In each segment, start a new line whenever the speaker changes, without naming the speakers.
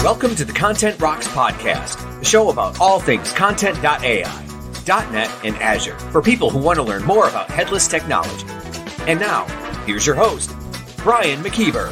Welcome to the Content Rocks podcast, the show about all things content.ai, .NET, and Azure for people who want to learn more about headless technology. And now, here's your host, Brian McKeever.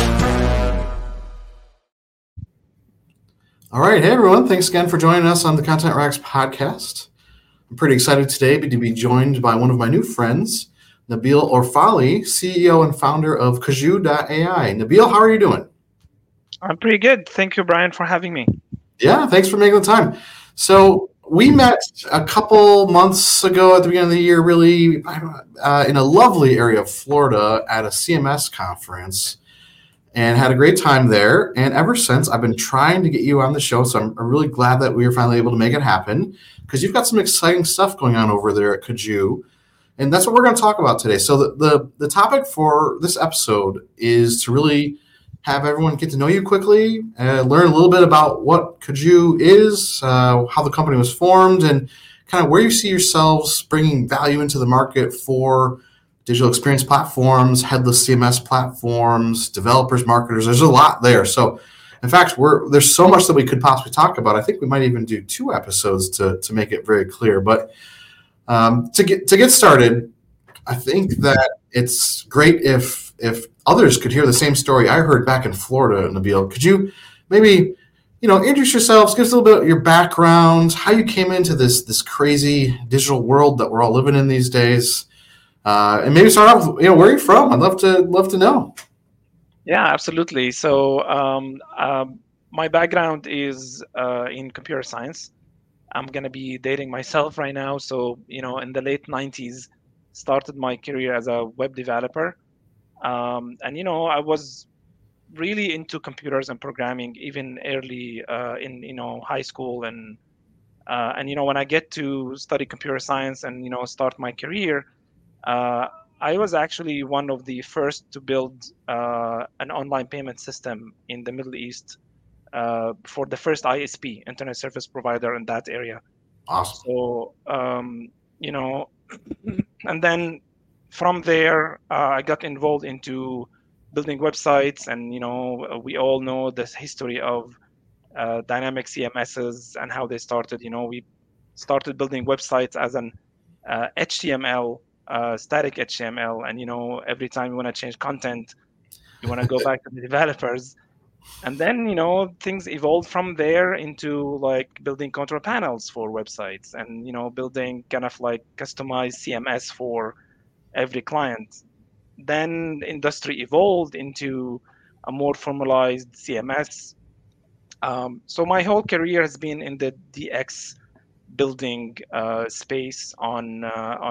All right. Hey, everyone. Thanks again for joining us on the Content Rocks podcast. I'm pretty excited today to be joined by one of my new friends, Nabil Orfali, CEO and founder of Kazoo.ai. Nabil, how are you doing?
I'm pretty good. Thank you, Brian, for having me.
Yeah, thanks for making the time. So we met a couple months ago at the beginning of the year, really, in a lovely area of Florida at a CMS conference, and had a great time there. And ever since, I've been trying to get you on the show, so I'm really glad that we were finally able to make it happen, because you've got some exciting stuff going on over there at Kazoo, and that's what we're going to talk about today. So the topic for this episode is to really have everyone get to know you quickly, learn a little bit about what Kazoo is, how the company was formed, and kind of where you see yourselves bringing value into the market for digital experience platforms, headless CMS platforms, developers, marketers. There's a lot there. So, in fact, there's so much that we could possibly talk about. I think we might even do 2 episodes to make it very clear. But to get started, I think that it's great if others could hear the same story I heard back in Florida, Nabil. Could you maybe, introduce yourselves, give us a little bit of your background, how you came into this crazy digital world that we're all living in these days, and maybe start off, where are you from? I'd love to know.
Yeah, absolutely. So my background is in computer science. I'm going to be dating myself right now. So, in the late 90s, started my career as a web developer. And I was really into computers and programming even early in high school, and when I get to study computer science and start my career, I was actually one of the first to build an online payment system in the Middle East for the first ISP, Internet Service Provider, in that area.
Awesome.
So and then from there, I got involved into building websites, and we all know this history of dynamic CMSs and how they started. We started building websites as an HTML, static HTML, and every time you want to change content, you want to go back to the developers, and then things evolved from there into like building control panels for websites, and building kind of like customized CMS for every client. Then industry evolved into a more formalized CMS. So my whole career has been in the DX building space on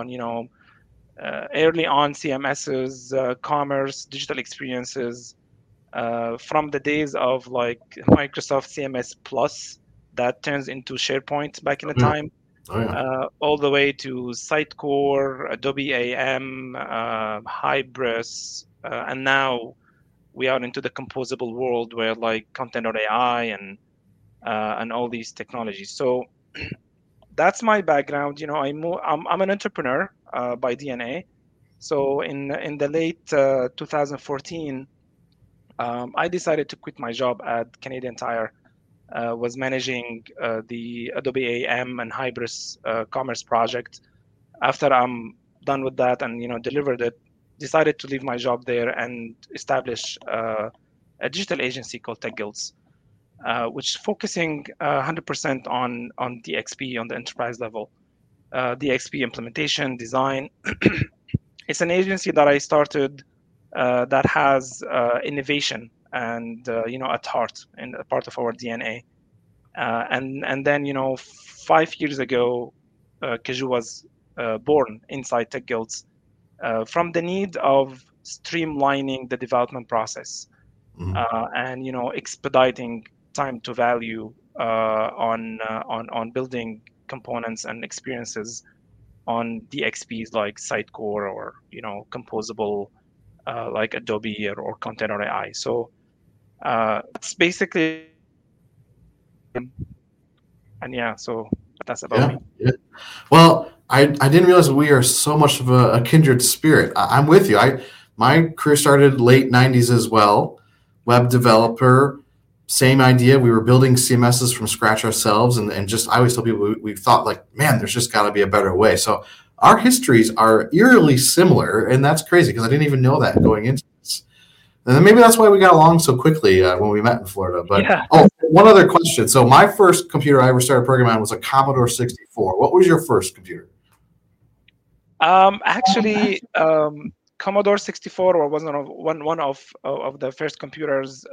early on CMSs, commerce, digital experiences, from the days of like Microsoft CMS Plus that turns into SharePoint back in the time.
Oh, yeah.
All the way to Sitecore, Adobe AM, Hybris, and now we are into the composable world where like Content.ai and all these technologies. So that's my background. I'm an entrepreneur by DNA. So in the late 2014, I decided to quit my job at Canadian Tire. Was managing the Adobe AM and Hybris commerce project. After I'm done with that and delivered it, decided to leave my job there and establish a digital agency called Tech Guilds, which is focusing 100% on DXP on the enterprise level, DXP implementation, design. It's an agency that I started that has innovation and at heart and a part of our DNA, and then 5 years ago, Kazoo was born inside Tech Guilds from the need of streamlining the development process, and expediting time to value on building components and experiences on DXPs like Sitecore or composable like Adobe or Content.ai. So it's basically, and yeah, so that's about me.
Yeah. Well, I didn't realize we are so much of a kindred spirit. I'm with you. My career started late 90s as well. Web developer, same idea. We were building CMSs from scratch ourselves, and just I always tell people we thought like, man, there's just got to be a better way. So our histories are eerily similar, and that's crazy because I didn't even know that going into this. And then maybe that's why we got along so quickly when we met in Florida. But one other question. So my first computer I ever started programming on was a Commodore 64. What was your first computer?
Actually, Commodore 64 or was one of the first computers.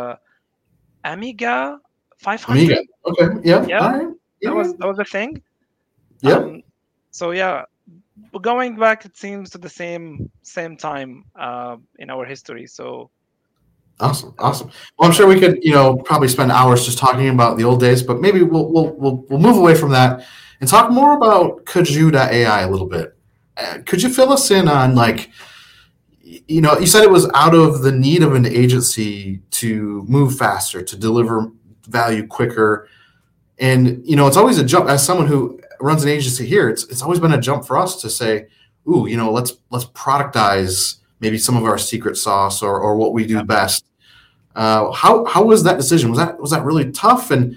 Amiga 500.
Amiga. Okay. Yeah.
Yeah.
All right. Yeah.
That was the thing.
Yeah.
So yeah, going back, it seems to the same time in our history. So
awesome. Well, I'm sure we could, probably spend hours just talking about the old days, but maybe we'll move away from that and talk more about Kajou.ai a little bit. Could you fill us in on you said it was out of the need of an agency to move faster, to deliver value quicker. And, it's always a jump. As someone who runs an agency here, it's always been a jump for us to say, ooh, let's productize maybe some of our secret sauce or what we do best. How was that decision? Was that really tough? And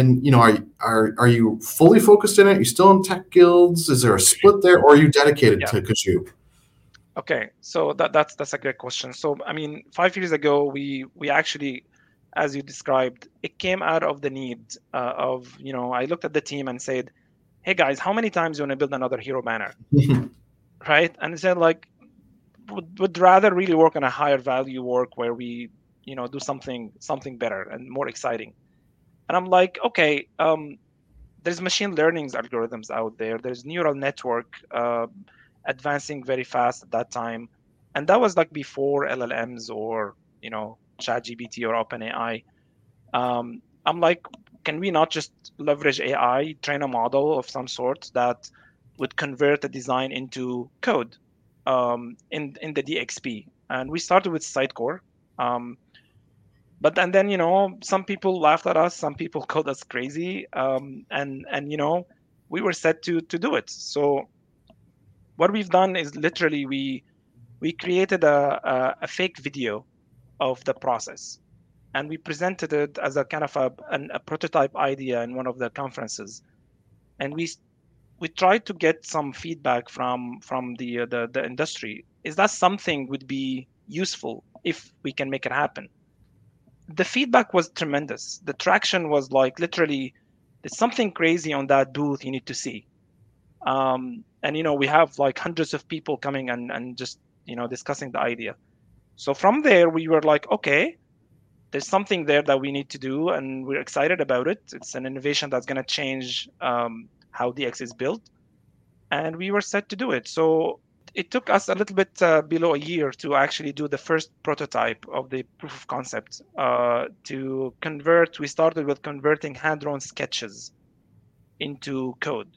are you fully focused in it? Are you still in tech guilds? Is there a split there, or are you dedicated to Kajou?
Okay, so that's a great question. So 5 years ago, we actually, as you described, it came out of the need of I looked at the team and said, hey guys, how many times do you want to build another hero banner? Right? And I said would rather really work on a higher value work where we do something better and more exciting. And I'm like, okay, there's machine learning algorithms out there. There's neural network advancing very fast at that time, and that was before LLMs or ChatGPT or OpenAI. I'm like, can we not just leverage AI, train a model of some sort that would convert a design into code in the DXP? And we started with Sitecore. But then some people laughed at us, some people called us crazy, and we were set to do it. So what we've done is literally we created a fake video of the process, and we presented it as a kind of a prototype idea in one of the conferences, and we tried to get some feedback from the industry. Is that something would be useful if we can make it happen? The feedback was tremendous. The traction was literally, there's something crazy on that booth you need to see. And we have hundreds of people coming and just discussing the idea. So from there we were like, okay, there's something there that we need to do, and we're excited about it. It's an innovation that's going to change how DX is built, and we were set to do it. So it took us a little bit below a year to actually do the first prototype of the proof of concept. To convert, we started with converting hand-drawn sketches into code.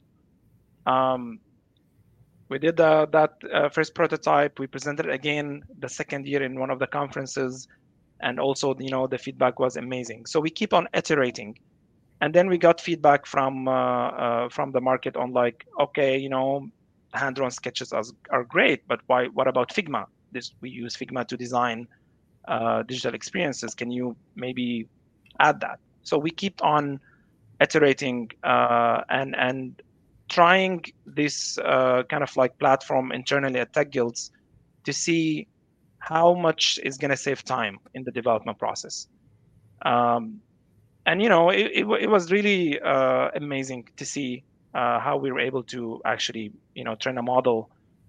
We did that first prototype. We presented it again the second year in one of the conferences, and also the feedback was amazing. So we keep on iterating, and then we got feedback from the market on okay, hand-drawn sketches are great, but what about Figma? We use Figma to design digital experiences. Can you maybe add that? So we keep on iterating and trying this kind of platform internally at Tech Guilds to see how much is going to save time in the development process. And it was really amazing to see how we were able to actually train a model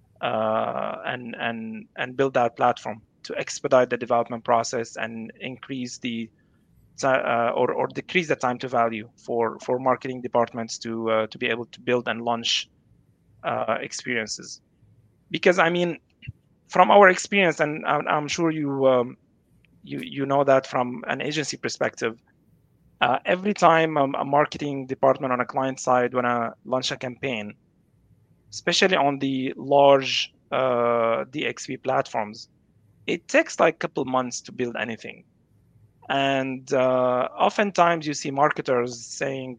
and build that platform to expedite the development process and increase the or decrease the time to value for marketing departments to be able to build and launch experiences. Because from our experience, and I'm sure you know that from an agency perspective, every time a marketing department on a client side want to launch a campaign, especially on the large DXP platforms, it takes a couple months to build anything. And oftentimes you see marketers saying,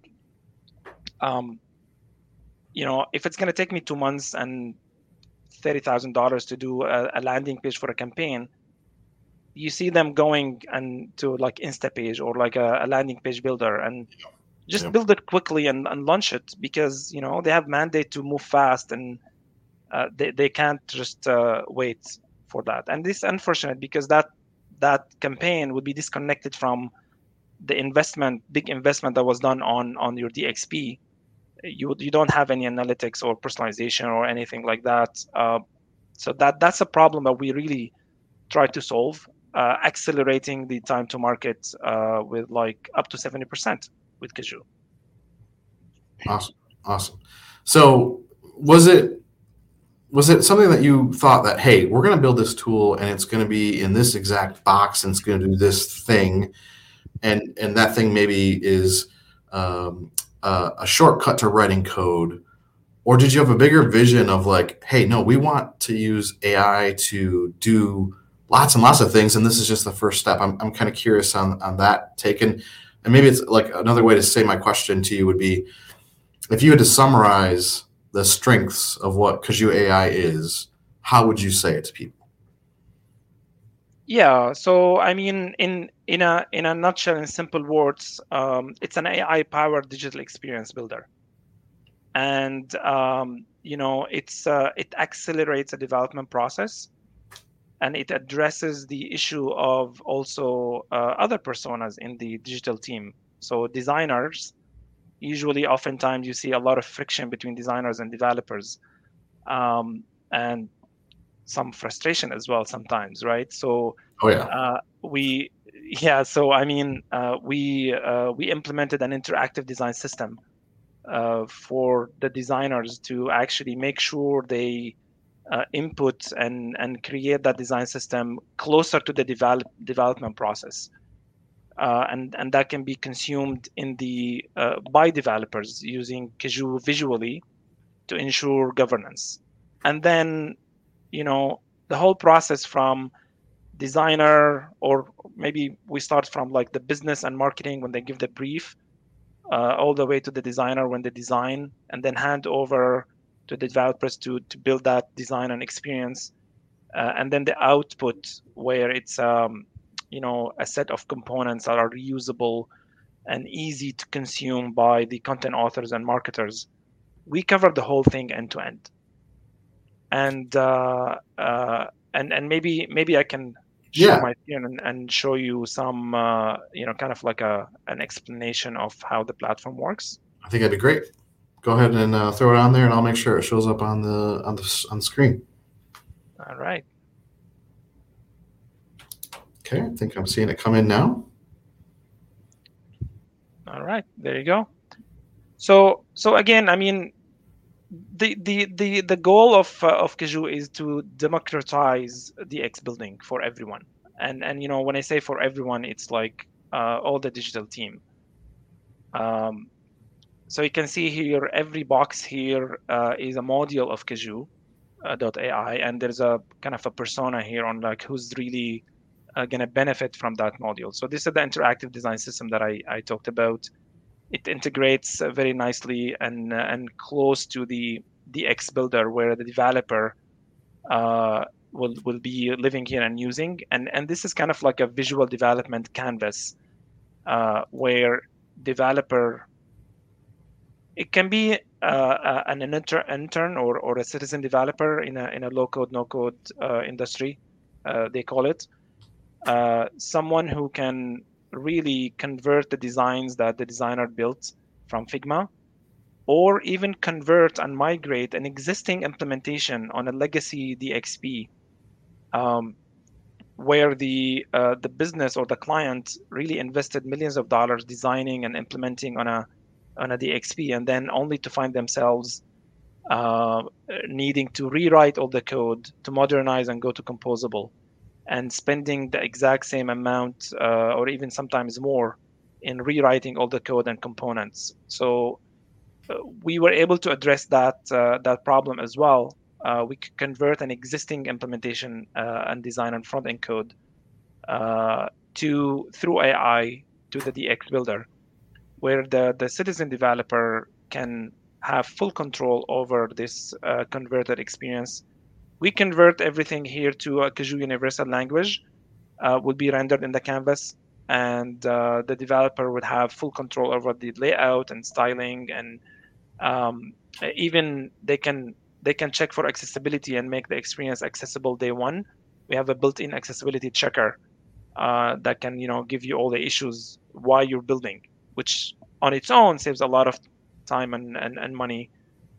if it's going to take me 2 months and $30,000 to do a landing page for a campaign, you see them going and to like Instapage or like a landing page builder and just build it quickly and launch it, because they have mandate to move fast, and they can't just wait for that. And this is unfortunate, because that campaign would be disconnected from the big investment that was done on your DXP. You don't have any analytics or personalization or anything like that. So that's a problem that we really try to solve, accelerating the time to market with like up to 70% with Kajoo.
Awesome. So was it something that you thought that, hey, we're going to build this tool and it's going to be in this exact box and it's going to do this thing, and that thing maybe is a shortcut to writing code? Or did you have a bigger vision of like, hey, no, we want to use AI to do lots and lots of things, and this is just the first step? I'm kind of curious on that take. And maybe it's like another way to say my question to you would be, if you had to summarize the strengths of what Kajoo AI is, how would you say it to people?
Yeah, so I mean, in a nutshell, in simple words, it's an AI-powered digital experience builder, and it accelerates the development process, and it addresses the issue of also other personas in the digital team. So designers, usually, oftentimes, you see a lot of friction between designers and developers, and some frustration as well sometimes, right? So we implemented an interactive design system for the designers to actually make sure they input and create that design system closer to the development process. And that can be consumed by developers using Kajoo visually to ensure governance. And then, the whole process from designer, or maybe we start from like the business and marketing when they give the brief, all the way to the designer when they design, and then hand over to the developers to build that design and experience. And then the output, where it's a set of components that are reusable and easy to consume by the content authors and marketers. We cover the whole thing end to end. And maybe I can share my screen and show you some kind of like an explanation of how the platform works.
I think that'd be great. Go ahead and throw it on there, and I'll make sure it shows up on the screen.
All right.
Okay, I think I'm seeing it come in now.
All right, there you go. So again, I mean, the goal of Kajoo is to democratize DX building for everyone. And when I say for everyone, it's like all the digital team. So you can see here, every box here is a module of Kajoo.ai, and there's a kind of a persona here on like who's really going to benefit from that module. So this is the interactive design system that I talked about. It integrates very nicely and close to the DX builder, where the developer will be living here and using. And this is kind of like a visual development canvas where developer, it can be an intern or a citizen developer in a low-code, no-code industry, they call it. Someone who can really convert the designs that the designer built from Figma, or even convert and migrate an existing implementation on a legacy DXP, where the business or the client really invested millions of dollars designing and implementing on a DXP, and then only to find themselves needing to rewrite all the code to modernize and go to composable, and spending the exact same amount or even sometimes more in rewriting all the code and components. So we were able to address that problem as well. We could convert an existing implementation and design and front-end code through AI to the DX builder, where the citizen developer can have full control over this converted experience. We convert everything here to a Kajoo Universal Language, would be rendered in the canvas, and the developer would have full control over the layout and styling, and even they can check for accessibility and make the experience accessible day one. We have a built-in accessibility checker that can give you all the issues why you're building, which on its own saves a lot of time and money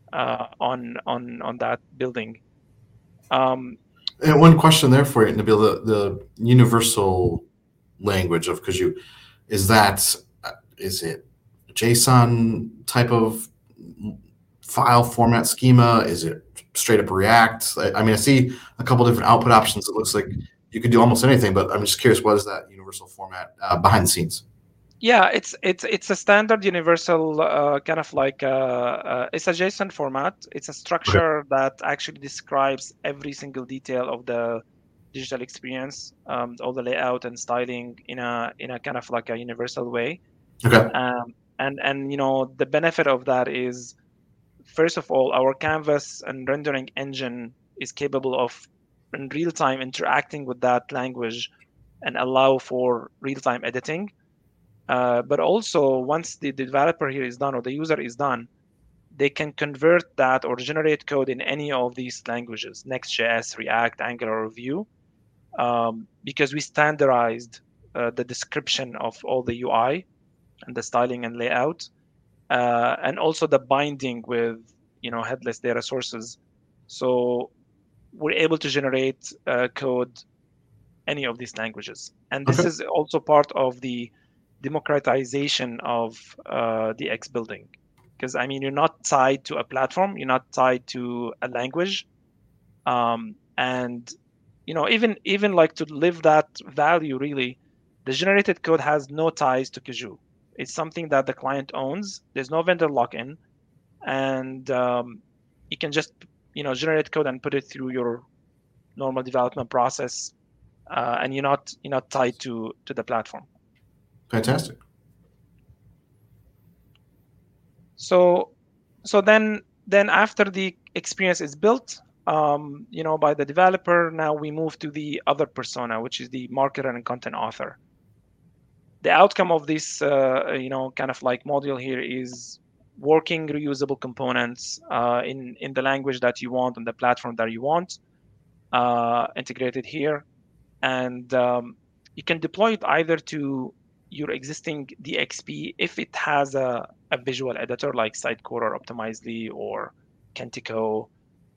on that building.
And one question there for you, Nabil, the universal language of Kazoo, is it JSON type of file format schema? Is it straight up React? I mean, I see a couple different output options. It looks like you could do almost anything, but I'm just curious, what is that universal format behind the scenes?
Yeah, it's a standard universal kind of like it's a JSON format. It's a structure that actually describes every single detail of the digital experience, all the layout and styling in a kind of like a universal way.
Okay.
And the benefit of that is, first of all, our canvas and rendering engine is capable of in real time interacting with that language and allow for real time editing. But also, once the developer here is done or the user is done, they can convert that or generate code in any of these languages, Next.js, React, Angular, or Vue, because we standardized the description of all the UI and the styling and layout, and also the binding with headless data sources. So we're able to generate code any of these languages, and this is also part of the democratization of the X building, because I mean, you're not tied to a platform, you're not tied to a language, and even like to live that value, really, the generated code has no ties to Kazoo. It's something that the client owns. There's no vendor lock-in, and you can just generate code and put it through your normal development process, and you're not tied to the platform.
Fantastic.
So then after the experience is built, by the developer, now we move to the other persona, which is the marketer and content author. The outcome of this, kind of like module here is working reusable components in the language that you want, on the platform that you want, integrated here, and you can deploy it either to your existing DXP if it has a visual editor like Sitecore or Optimizely or Kentico,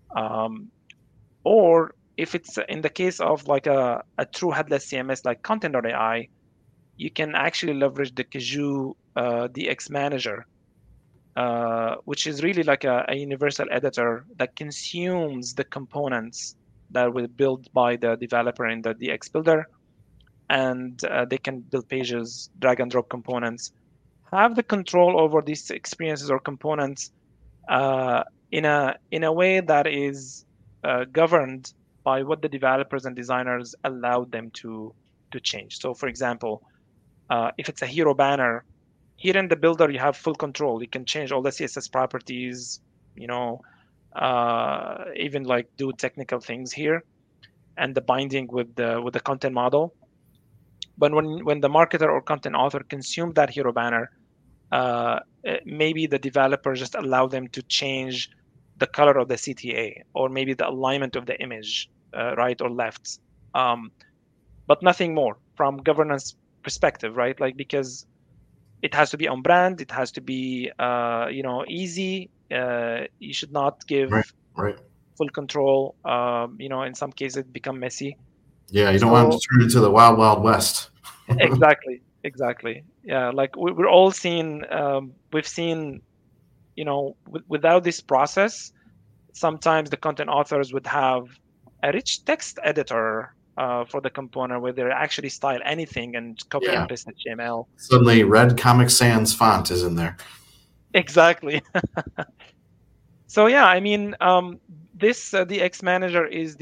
or if it's in the case of like a true headless CMS like Content.ai, you can actually leverage the Kazoo DX Manager, which is really like a universal editor that consumes the components that were built by the developer in the DX Builder, and they can build pages, drag and drop components, have the control over these experiences or components in a way that is governed by what the developers and designers allow them to change. So, for example, if it's a hero banner, here in the builder you have full control. You can change all the CSS properties, even like do technical things here, and the binding with the content model. But when the marketer or content author consume that hero banner, maybe the developer just allow them to change the color of the CTA, or maybe the alignment of the image, right or left, but nothing more from governance perspective, right? Like, because it has to be on brand, it has to be easy. You should not give full control. In some cases it become messy.
Yeah, you don't want to turn it into the wild, wild west.
Exactly. Yeah, like we're all seeing, we've seen, without this process, sometimes the content authors would have a rich text editor for the component where they actually style anything and copy and paste HTML.
Suddenly, red Comic Sans font is in there.
Exactly. So yeah, I mean, this DX Manager is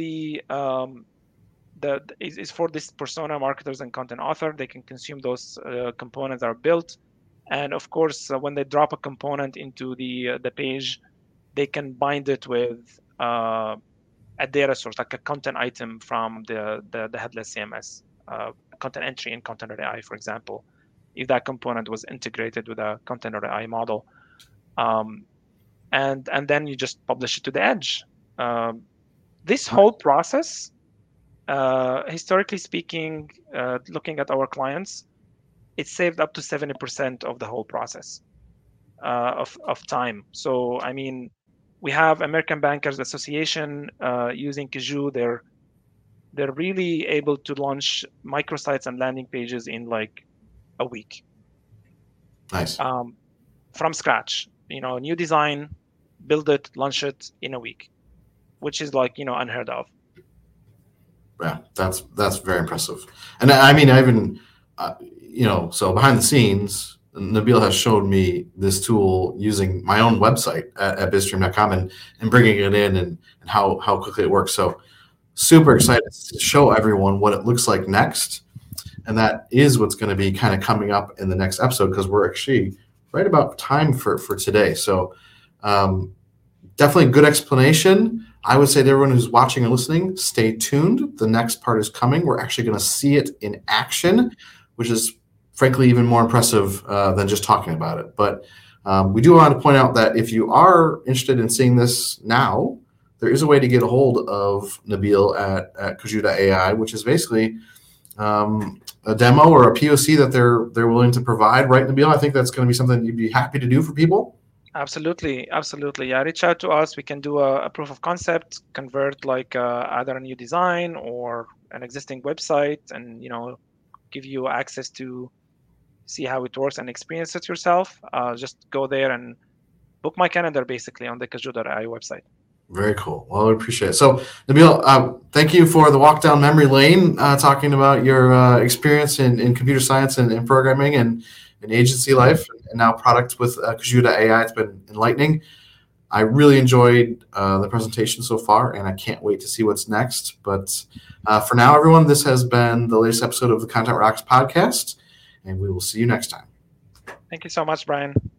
is for this persona, marketers and content author. They can consume those components that are built, and of course, when they drop a component into the page, they can bind it with a data source, like a content item from the headless CMS. content entry in Content.ai, for example, if that component was integrated with a Content.ai model. And then you just publish it to the edge. This whole process, historically speaking, looking at our clients, it saved up to 70% of the whole process of time. So, I mean, we have American Bankers Association using Kazoo. They're really able to launch microsites and landing pages in like a week.
Nice.
From scratch, new design, build it, launch it in a week, which is like, unheard of.
Yeah, that's very impressive. And I mean, I even, so behind the scenes, Nabil has shown me this tool using my own website at bizstream.com and bringing it in and how quickly it works. So super excited to show everyone what it looks like next. And that is what's going to be kind of coming up in the next episode, because we're actually right about time for today. So definitely good explanation. I would say to everyone who's watching and listening, stay tuned. The next part is coming. We're actually going to see it in action, which is frankly even more impressive than just talking about it. But we do want to point out that if you are interested in seeing this now, there is a way to get a hold of Nabil at Kazoo.ai, which is basically a demo or a POC that they're willing to provide, right, Nabil? I think that's going to be something you'd be happy to do for people.
Absolutely. Yeah, reach out to us. We can do a proof of concept, convert like either a new design or an existing website, and give you access to see how it works and experience it yourself. Just go there and book my calendar basically on the Kazoo.ai website.
Very cool. Well, I appreciate it. So, Nabil, thank you for the walk down memory lane, talking about your experience in computer science and programming and agency life, and now product with Kazoo.ai. It's been enlightening. I really enjoyed the presentation so far, and I can't wait to see what's next. But for now, everyone, this has been the latest episode of the Content Rocks podcast, and we will see you next time.
Thank you so much, Brian.